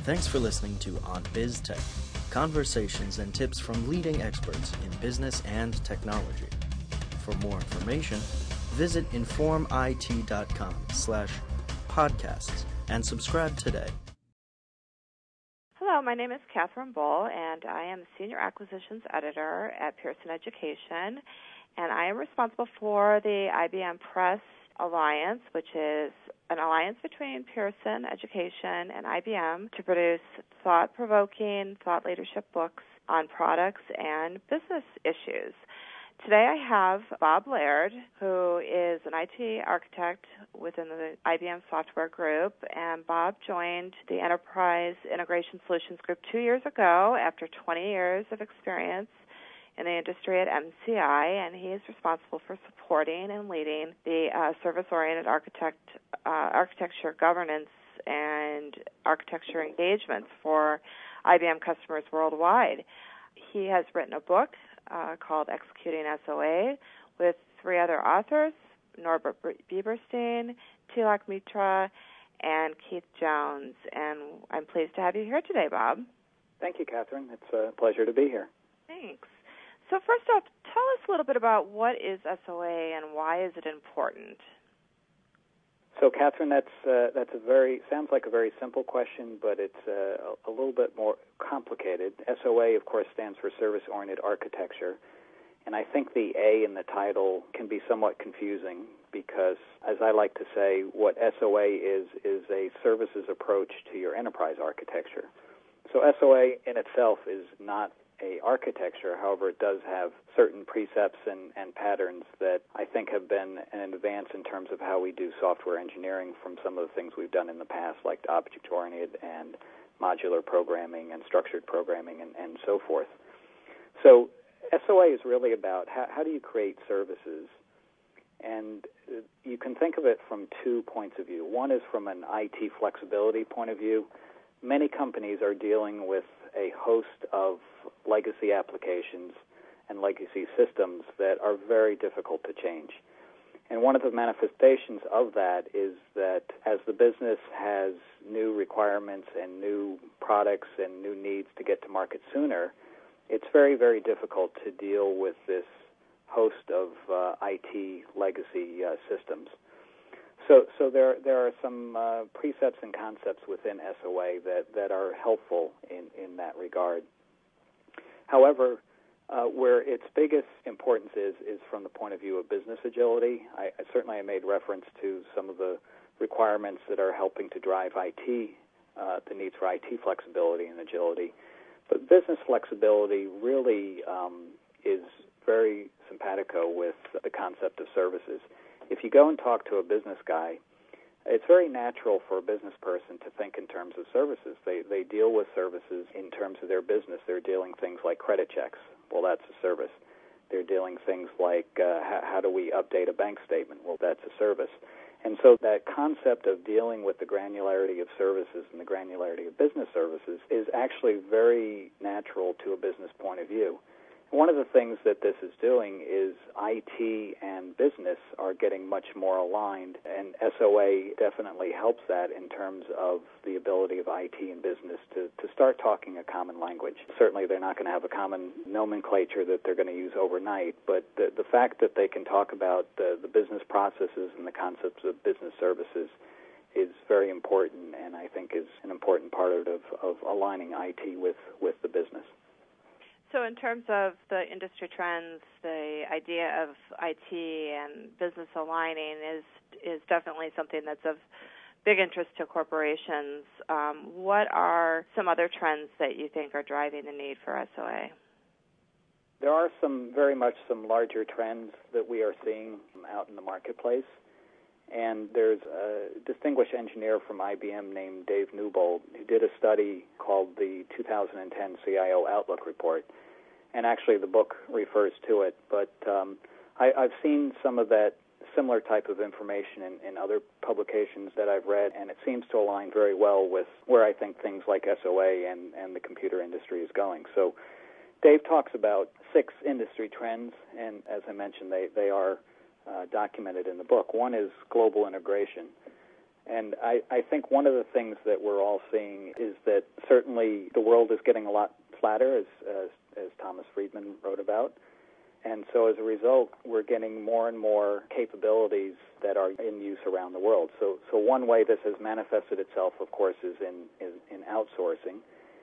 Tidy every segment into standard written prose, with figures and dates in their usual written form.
Thanks for listening to On Biz Tech, conversations and tips from leading experts in business and technology. For more information, visit informit.com/podcasts and subscribe today. Hello, my name is Catherine Bull, and I am Senior Acquisitions Editor at Pearson Education, and I am responsible for the IBM Press Alliance, which is an alliance between Pearson Education and IBM to produce thought-provoking, thought leadership books on products and business issues. Today I have Bob Laird, who is an IT architect within the IBM Software Group, and Bob joined the Enterprise Integration Solutions Group 2 years ago after 20 years of experience in the industry at MCI, and he is responsible for supporting and leading the service-oriented architecture governance and architecture engagements for IBM customers worldwide. He has written a book called Executing SOA with 3 other authors, Norbert Bieberstein, Tilak Mitra, and Keith Jones. And I'm pleased to have you here today, Bob. Thank you, Catherine. It's a pleasure to be here. Thanks. So first off, tell us a little bit about what is SOA and why is it important? So, Catherine, sounds like a very simple question, but it's a little bit more complicated. SOA, of course, stands for Service-Oriented Architecture, and I think the A in the title can be somewhat confusing because, as I like to say, what SOA is a services approach to your enterprise architecture. So SOA in itself is not a architecture. However, it does have certain precepts and patterns that I think have been an advance in terms of how we do software engineering from some of the things we've done in the past, like object-oriented and modular programming and structured programming and so forth. So SOA is really about how do you create services, and you can think of it from 2 points of view. One is from an IT flexibility point of view. Many companies are dealing with a host of legacy applications and legacy systems that are very difficult to change. And one of the manifestations of that is that as the business has new requirements and new products and new needs to get to market sooner, it's very, very difficult to deal with this host of IT legacy systems. So there are some precepts and concepts within SOA that are helpful in that regard. However, where its biggest importance is from the point of view of business agility. I certainly made reference to some of the requirements that are helping to drive IT, the needs for IT flexibility and agility. But business flexibility really is very simpatico with the concept of services. If you go and talk to a business guy, it's very natural for a business person to think in terms of services. They deal with services in terms of their business. They're dealing things like credit checks. Well, that's a service. They're dealing things like how do we update a bank statement? Well, that's a service. And so that concept of dealing with the granularity of services and the granularity of business services is actually very natural to a business point of view. One of the things that this is doing is IT and business are getting much more aligned, and SOA definitely helps that in terms of the ability of IT and business to start talking a common language. Certainly they're not going to have a common nomenclature that they're going to use overnight, but the fact that they can talk about the business processes and the concepts of business services is very important, and I think is an important part of aligning IT with the business. So in terms of the industry trends, the idea of IT and business aligning is definitely something that's of big interest to corporations. What are some other trends that you think are driving the need for SOA? There are very much some larger trends that we are seeing out in the marketplace. And there's a distinguished engineer from IBM named Dave Newbold who did a study called the 2010 CIO Outlook Report. And actually the book refers to it. But I've seen some of that similar type of information in other publications that I've read, and it seems to align very well with where I think things like SOA and the computer industry is going. So Dave talks about 6 industry trends, and as I mentioned, they are documented in the book. One is global integration. And I think one of the things that we're all seeing is that certainly the world is getting a lot flatter, as Thomas Friedman wrote about. And so as a result, we're getting more and more capabilities that are in use around the world. So one way this has manifested itself, of course, is in outsourcing.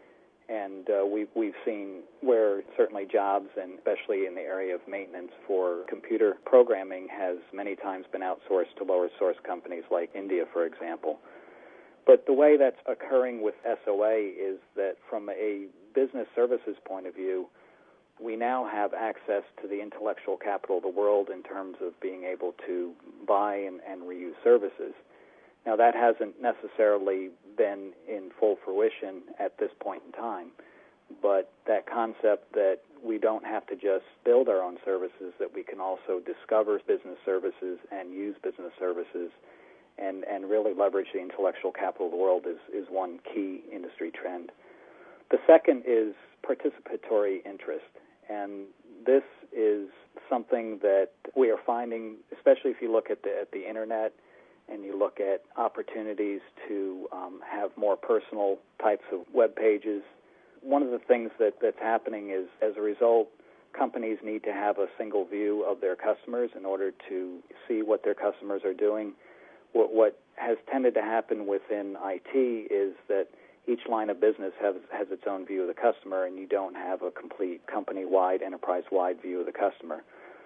And we've seen where certainly jobs, and especially in the area of maintenance for computer programming, has many times been outsourced to lower source companies like India, for example. But the way that's occurring with SOA is that from a business services point of view, we now have access to the intellectual capital of the world in terms of being able to buy and reuse services. Now, that hasn't necessarily been in full fruition at this point in time, but that concept that we don't have to just build our own services, that we can also discover business services and use business services and really leverage the intellectual capital of the world is one key industry trend. The second is participatory interest. And this is something that we are finding, especially if you look at the Internet and you look at opportunities to have more personal types of web pages. One of the things that's happening is, as a result, companies need to have a single view of their customers in order to see what their customers are doing. What has tended to happen within IT is that each line of business has its own view of the customer, and you don't have a complete company-wide, enterprise-wide view of the customer.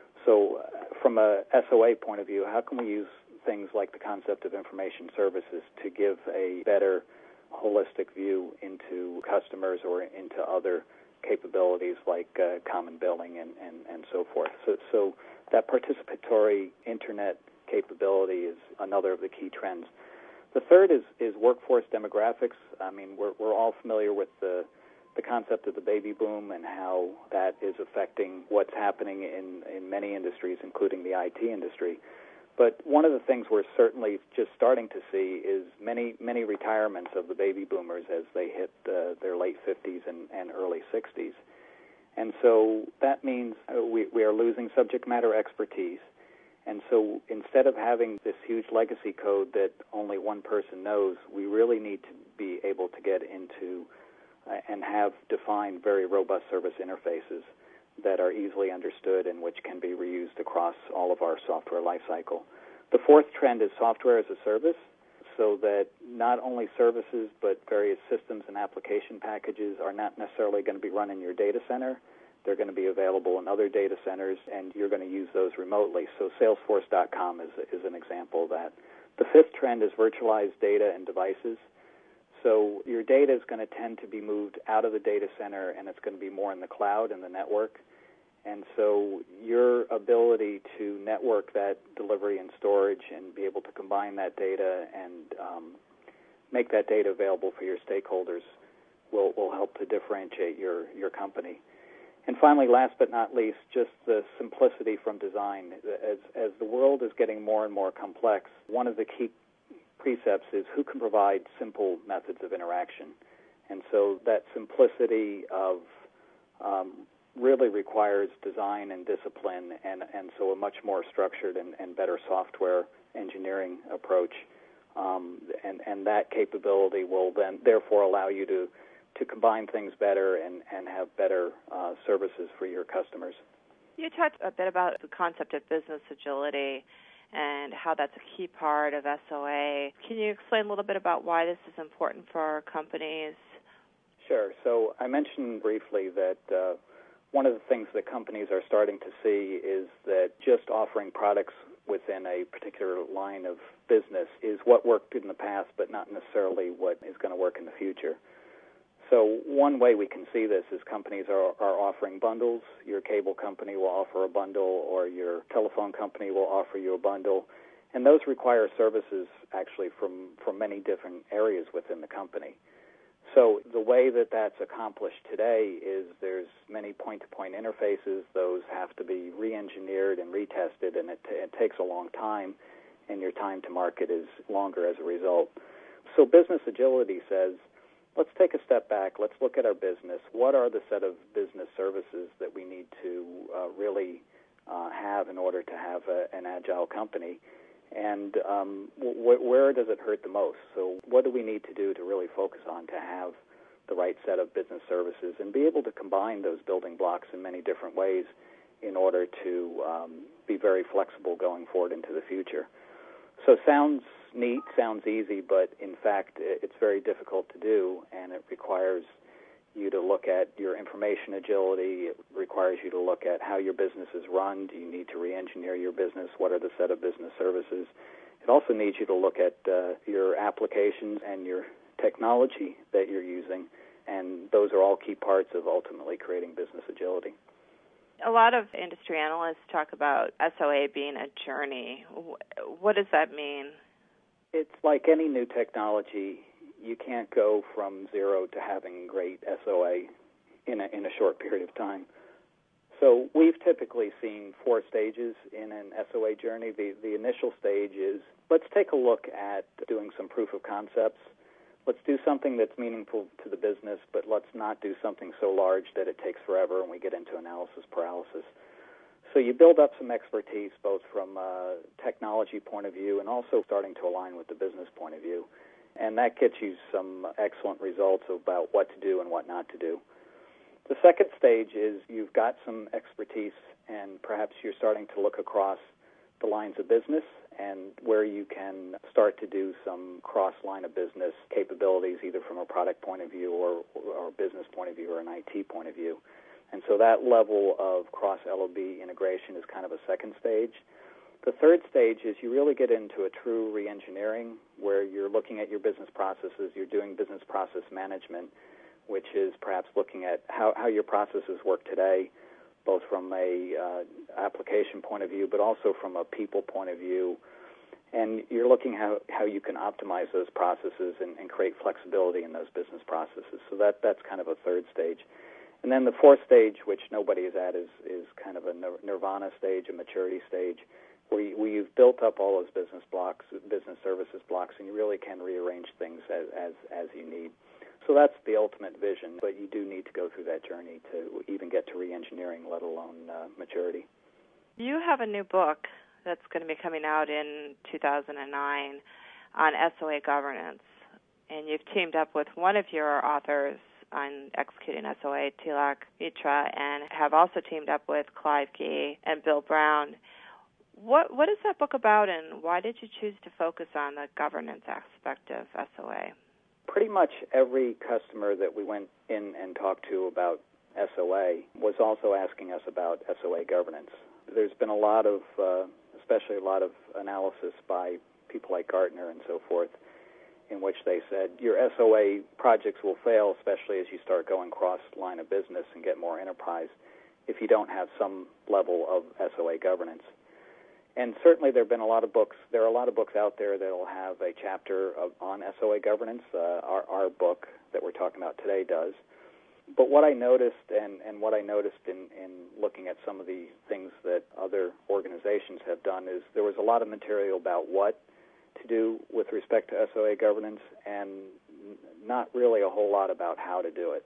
So from a SOA point of view, how can we use things like the concept of information services to give a better holistic view into customers or into other capabilities like common billing and so forth? So that participatory Internet capability is another of the key trends. The third is workforce demographics. I mean, we're all familiar with the concept of the baby boom and how that is affecting what's happening in many industries, including the IT industry. But one of the things we're certainly just starting to see is many retirements of the baby boomers as they hit their late 50s and early 60s. And so that means we are losing subject matter expertise. And so instead of having this huge legacy code that only one person knows, we really need to be able to get into and have defined very robust service interfaces that are easily understood and which can be reused across all of our software lifecycle. The fourth trend is software as a service, so that not only services but various systems and application packages are not necessarily going to be run in your data center. They're going to be available in other data centers, and you're going to use those remotely. So Salesforce.com is an example of that. The fifth trend is virtualized data and devices. So your data is going to tend to be moved out of the data center, and it's going to be more in the cloud and the network. And so your ability to network that delivery and storage and be able to combine that data and make that data available for your stakeholders will help to differentiate your company. And finally, last but not least, just the simplicity from design. As the world is getting more and more complex, one of the key precepts is who can provide simple methods of interaction. And so that simplicity of really requires design and discipline, and so a much more structured and better software engineering approach. And that capability will then therefore allow you to combine things better and have better services for your customers. You talked a bit about the concept of business agility and how that's a key part of SOA. Can you explain a little bit about why this is important for our companies? Sure. So I mentioned briefly that one of the things that companies are starting to see is that just offering products within a particular line of business is what worked in the past, but not necessarily what is going to work in the future. So one way we can see this is companies are offering bundles. Your cable company will offer a bundle, or your telephone company will offer you a bundle. And those require services actually from many different areas within the company. So the way that that's accomplished today is there's many point-to-point interfaces. Those have to be re-engineered and retested, and it takes a long time, and your time to market is longer as a result. So business agility says, let's take a step back. Let's look at our business. What are the set of business services that we need to really have in order to have an agile company? And where does it hurt the most? So what do we need to do to really focus on to have the right set of business services and be able to combine those building blocks in many different ways in order to be very flexible going forward into the future? So sounds neat, sounds easy, but in fact it's very difficult to do, and it requires you to look at your information agility. It requires you to look at how your business is run. Do you need to re-engineer your business? What are the set of business services? It also needs you to look at your applications and your technology that you're using, and those are all key parts of ultimately creating business agility. A lot of industry analysts talk about SOA being a journey. What does that mean? It's like any new technology. You can't go from zero to having great SOA in a short period of time. So we've typically seen 4 stages in an SOA journey. The initial stage is, let's take a look at doing some proof of concepts. Let's do something that's meaningful to the business, but let's not do something so large that it takes forever and we get into analysis paralysis. So you build up some expertise both from a technology point of view and also starting to align with the business point of view. And that gets you some excellent results about what to do and what not to do. The second stage is you've got some expertise and perhaps you're starting to look across the lines of business and where you can start to do some cross-line of business capabilities, either from a product point of view or a business point of view or an IT point of view. And so that level of cross-LOB integration is kind of a second stage. The third stage is you really get into a true re-engineering where you're looking at your business processes, you're doing business process management, which is perhaps looking at how your processes work today, both from a application point of view, but also from a people point of view. And you're looking how you can optimize those processes and create flexibility in those business processes. So that's kind of a third stage. And then the fourth stage, which nobody is at, is kind of a nirvana stage, a maturity stage, where you've built up all those business blocks, business services blocks, and you really can rearrange things as you need. So that's the ultimate vision, but you do need to go through that journey to even get to re-engineering, let alone maturity. You have a new book that's going to be coming out in 2009 on SOA governance, and you've teamed up with one of your authors on executing SOA, Tilak Mitra, and have also teamed up with Clive Gee and Bill Brown. What is that book about, and why did you choose to focus on the governance aspect of SOA? Pretty much every customer that we went in and talked to about SOA was also asking us about SOA governance. There's been especially a lot of analysis by people like Gartner and so forth, in which they said your SOA projects will fail, especially as you start going cross-line of business and get more enterprise, if you don't have some level of SOA governance. And certainly there have been a lot of books. There are a lot of books out there that will have a chapter on SOA governance. Our book that we're talking about today does. But what I noticed, and what I noticed in looking at some of the things that other organizations have done, is there was a lot of material about what to do with respect to SOA governance and not really a whole lot about how to do it.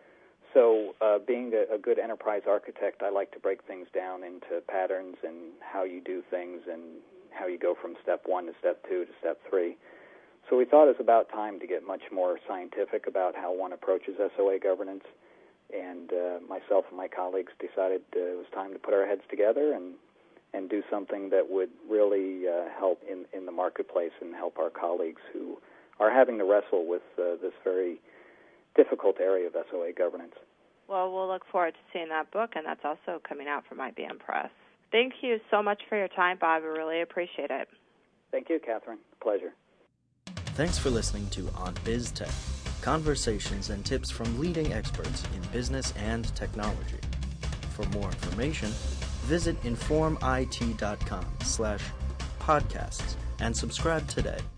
So being a good enterprise architect, I like to break things down into patterns and how you do things and how you go from step 1 to step 2 to step 3. So we thought it was about time to get much more scientific about how one approaches SOA governance, and myself and my colleagues decided it was time to put our heads together and do something that would really help in the marketplace and help our colleagues who are having to wrestle with this very difficult area of SOA governance. Well, we'll look forward to seeing that book, and that's also coming out from IBM Press. Thank you so much for your time, Bob. We really appreciate it. Thank you, Catherine. Pleasure. Thanks for listening to On Biz Tech, conversations and tips from leading experts in business and technology. For more information, visit informit.com/podcasts and subscribe today.